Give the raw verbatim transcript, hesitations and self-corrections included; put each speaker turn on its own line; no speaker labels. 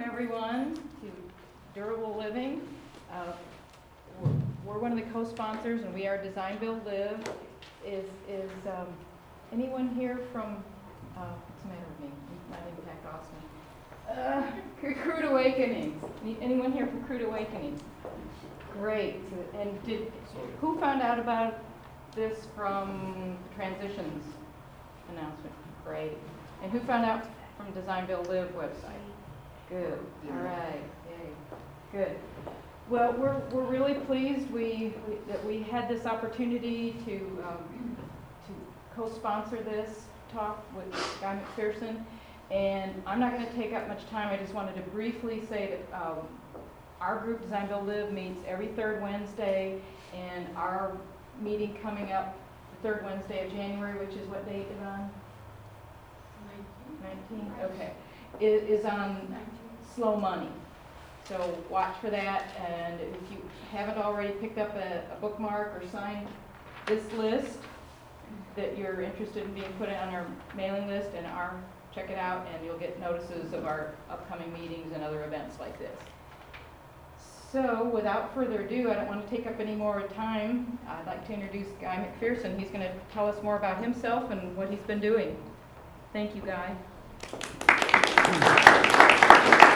everyone, to Durable Living. Uh, we're, we're one of the co-sponsors, and we are Design Build Live. Is is um, anyone here from, uh, what's the matter with me? My name is Pat Gosman. Uh, Crude Awakenings. Anyone here from Crude Awakenings? Great. And did who found out about this from Transitions announcement? Great. And who found out from Design Build Live website? Good. All right. Yay. Good. Well, we're we're really pleased we, we that we had this opportunity to um, to co-sponsor this talk with Guy McPherson, and I'm not going to take up much time. I just wanted to briefly say that um, our group Design Build Live meets every third Wednesday, and our meeting coming up the third Wednesday of January, which is what date, Yvonne? nineteenth. Okay. Is, is on Slow Money. So watch for that, and if you haven't already picked up a, a bookmark or signed this list that you're interested in being put on our mailing list, and our check it out, and you'll get notices of our upcoming meetings and other events like this. So without further ado, I don't want to take up any more time. I'd like to introduce Guy McPherson. He's going to tell us more about himself and what he's been doing. Thank you, Guy.